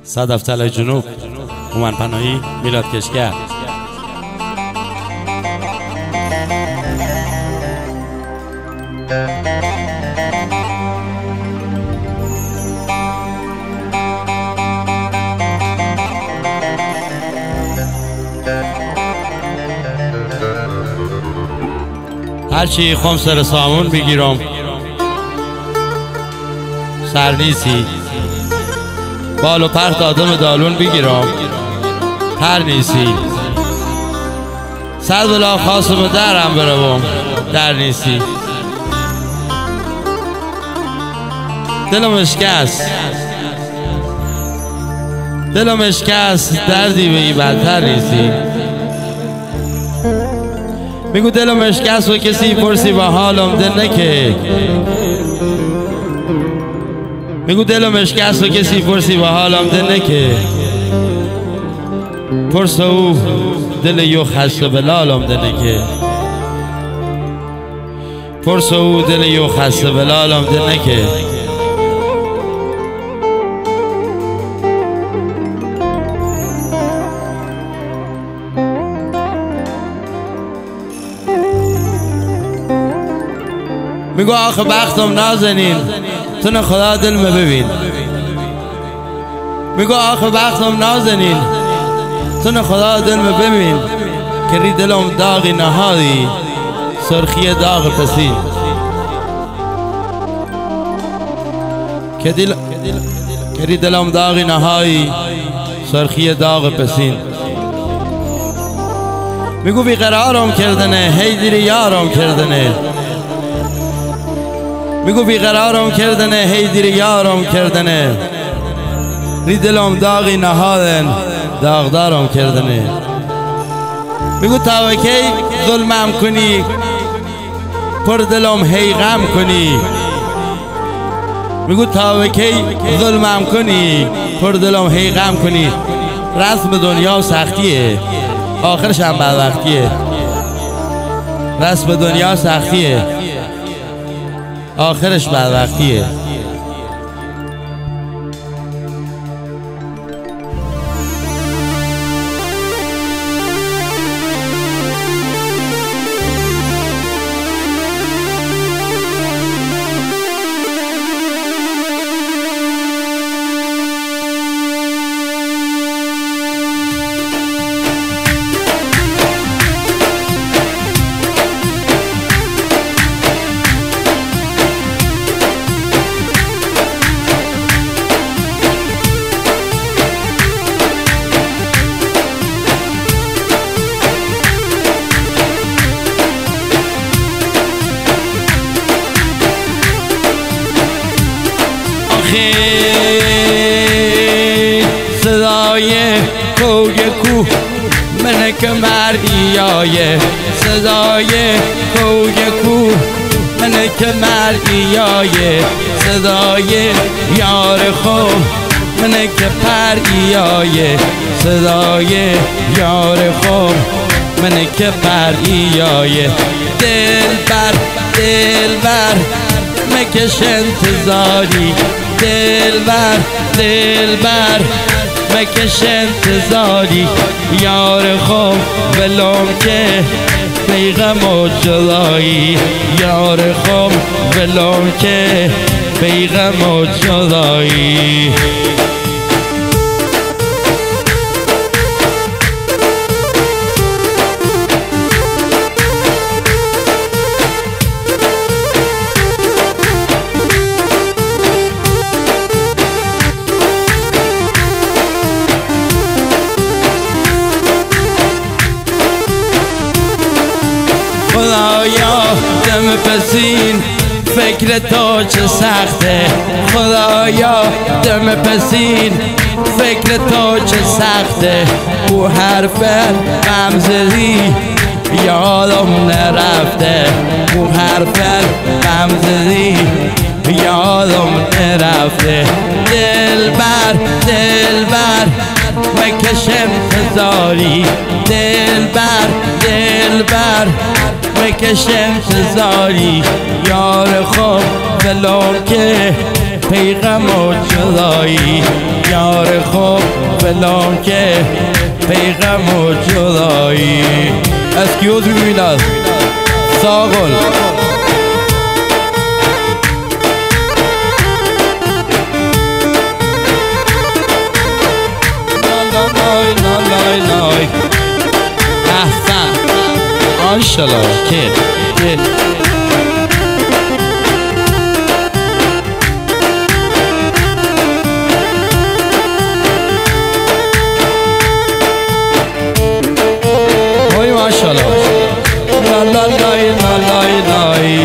صدف طلای جنوب، هومن پناهی، میلاد کشگر. هرچی خم سر سامون بگیرم سر نیسی، بال و پرت آدم دالون بگیرم هر نیسی، صد بلا خواستم درم بروم در نیسی. دلم اشکست دردی به این بدتر نیسی. میگو دلم اشکست و کسی پرسی با حالم دل نکه. میگو دلم اشکست و کسی پرسی با حالم دل نکه. پرس او دل یو خسته بلالم دل نکه. پرس او دل یو خسته بلالم دل نکه. میگو آخه بختم نازنین تون خدا دل me ببین. میگو آخه بختم نازنین تون خدا دل me ببین. که ری دلم داغی نهادی سرخی داغ پسین. که ری دلم داغی نهادی سرخی داغ پسین. میگو بیقرارم کردنه هی دیر یارم کردنه. میگو بیقرارم کردنه هی دیر یارم کردنه. ری دلم داغی نهادن داغدارم کردنه. میگو تا کی ظلمم کنی پر دلم هی غم کنی. میگو تا کی ظلمم کنی پر دلم هی غم کنی. رسم دنیا سختیه آخرش هم بدبختیه. رسم دنیا سختیه آخرش بدبختیه. صدای کوی کوه منه که مردیایه. صدای کوی کوه منه که مردیایه. صدای یار خوب منه که پریایه. صدای یار خوب منه که پریایه. دل بر مکش انتظاری. دل بر مکش انتظاری. یار خوب ولم که بیغم و جدایی. یار خوب ولم که بیغم و جدایی. خدایا دم پسین فکر تو چه سخته. خدایا دم پسین فکر تو چه سخته. او حرف غم زدی یادم نرفته. او حرف غم زدی یادم نرفته. دل بر مکش انتظاری. دل بر مکش انتظاری. یار خوب ولو که پیغم و جدایی یار خوب فلان که پیغم و جدایی اسکیوز میبیند ساغل احسن ماشالله که وای ماشالله لا لا لای لا لای لای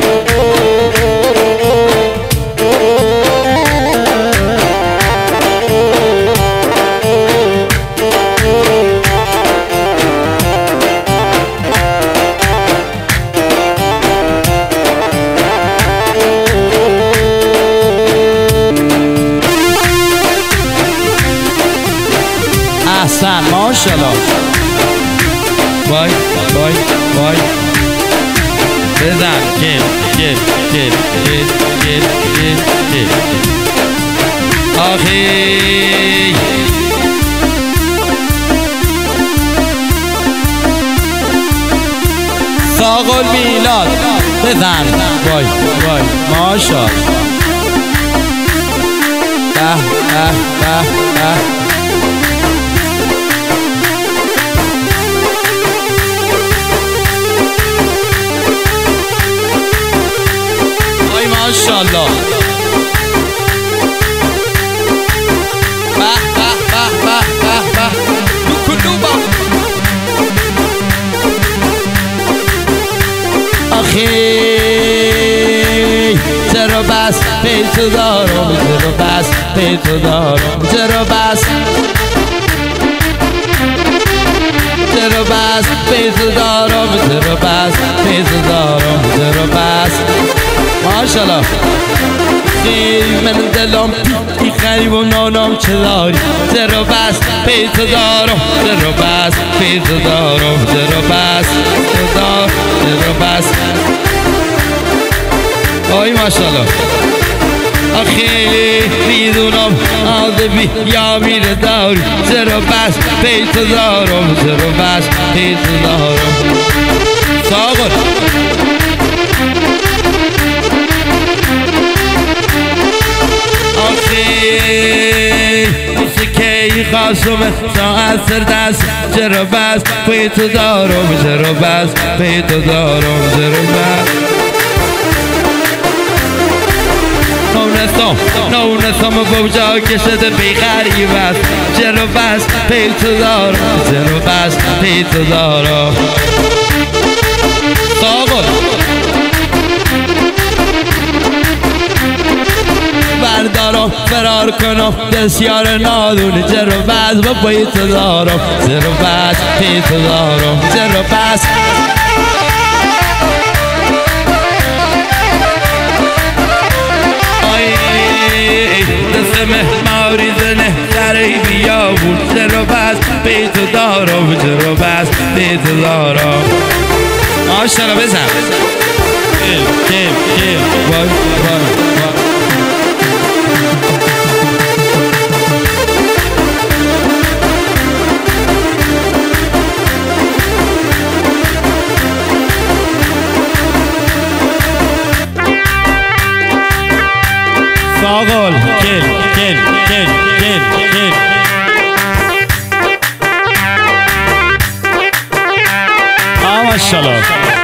احسن ماشالله وای وای وای بزن گل آخی ساغل میلاد بزن وای وای ماشالله ماشاءالله به کلوبا آخی چرا بس پیتو دارم چرا بس پیتو دارم چرا بس چرا بس پیتو دارم چرا بس پیتو دارم چرا بس ماشالله خیلی من دلم بی خریب و نانم چه داری چرا بس پیتو دارم چرا بس پیتو دارم چرا بس چرا بس آی ماشالله خیلی میدونم آدمی یا میره داری چرا بس پیتو دارم چرا بس پیتو دارم ساغل موسیقی خاصم ساعت سردست چرا بس پیتو دارم چرا بس پیتو دارم چرا بس نونستم با جا کشده بی غریب است چرا بس پیتو دارم چرا بس پیتو دارم ساغل بردارم فرار کنم بسیار نادونه چرا بس با پیتو دارم چرا بس پیتو دارم چرا بس دست مهماری زنه سری بیا بود چرا بس پیتو دارم چرا بس پیتو دارم ماشالله بزن وای ساغل کل ماشالله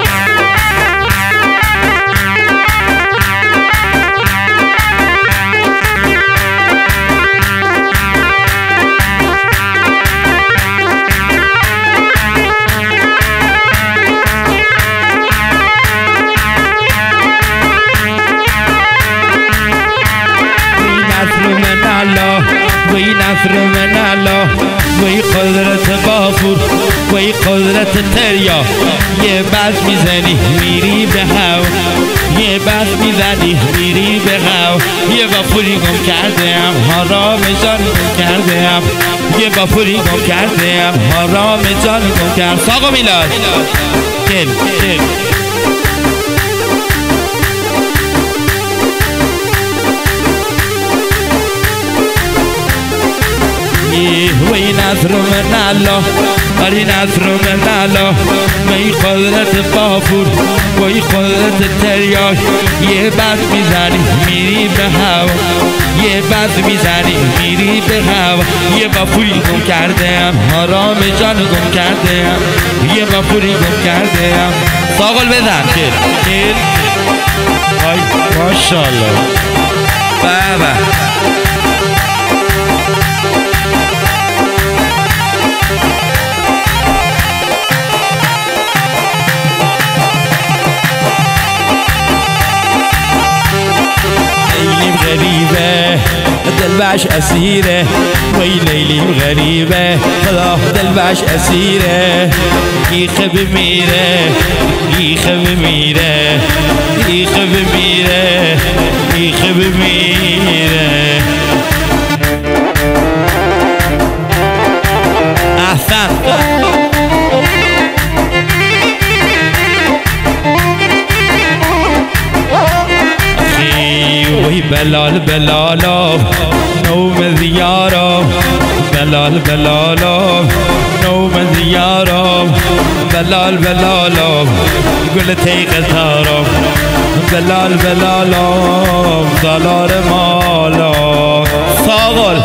وی نصر من الله وی قدرت غفور وی قدرت تریا یه بس میزنی میری به هوا یه بس میزنی میری به هوا یه غفوری گم کردم حرام جان گم کردم یه غفوری گم کردم حرام جان گم کردم ساقا میلاد کل نصر من الله ولی نصر من الله وی قدرت بافور وی قدرت تریاک یه بد میزنی میری به هوا یه بد میزنی میری به هوا یه بافوری گم کردم حرام جان گم کردم یه بافوری گم کردم ساقل بزن خیر آی ماشاءالله بابا غریبه دلبش اسیره وی لیلیم غریبه خدا دلبش اسیره گیخه بمیره گیخه بمیره گیخه بمیره گیخه بمیره احسن وی بلال بلالا نوم زیارا بلال بلالا نوم زیارا بلال بلالا گل تیغ تارا بلال بلالا سالار مالا ساقل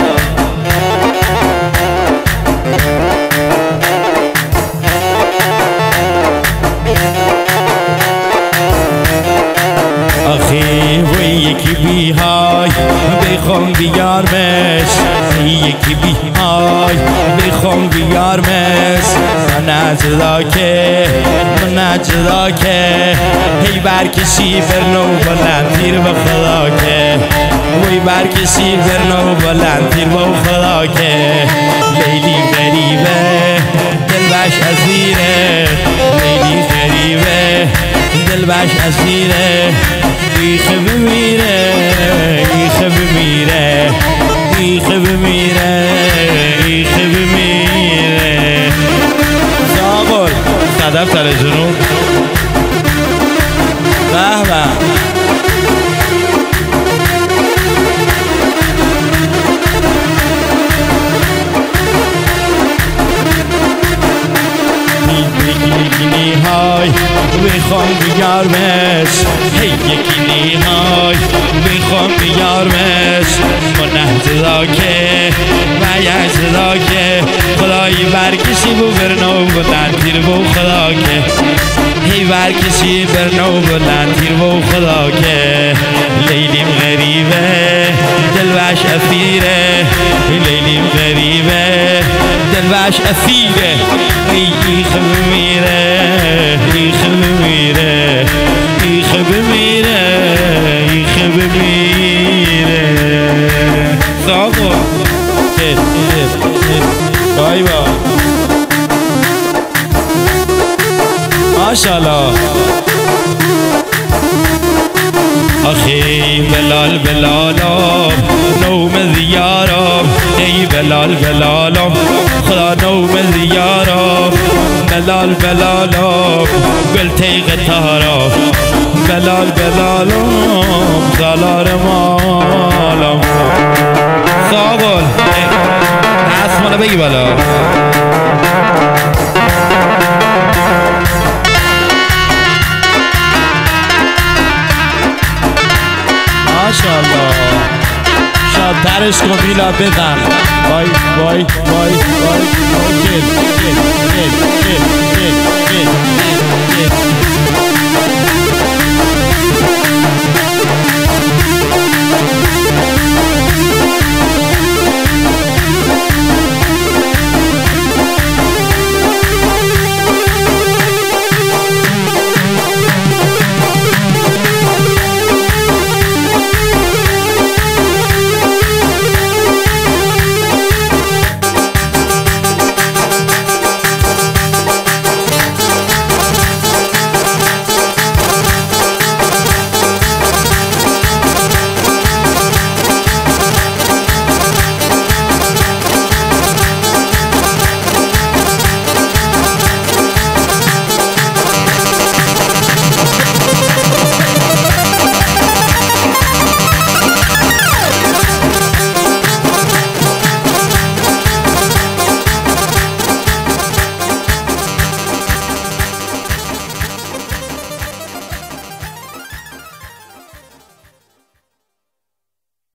آخی وی یکی بیهای بخوام بیارمش یکی بیهای بخوام بیارمش من اجدا که هی برکشی برنو بلند تیر به خدا که وی برکشی برنو بلند تیر به خدا که لیلی غریبه دلبش اسیره لیلی غریبه دلبش اسیره گیخه بمیره گیخه بمیره گیخه بمیره گیخه بمیره ساقل صدف تر جنوب به به یکی نیهای بخوام بیارمش یکی نیهای بخوام بیارمش با نهجدا که و یجدا که خدایی برکشی بو برنو بلند تیر بو خدا که هی برکشی برنو بلند تیر بو خدا که لیلیم غریبه دلبش اسیره لیلیم غریبه دلبش اسیره گیخه بمیره گیخه بمیره گیخه بمیره گیخه بمیره ساقو بای با ماشاءالله آخی بلال بلالا نوم زیارا ای بلال بلالا خدا نوم زیارا بلال بلالا گل تیغ تارا بلال بلالا سالار مالا ساقل اسمانه بگی بالا ماشاءالله شادترش کن میلا بزن وای وای وای وای گل گل گل گل گل گل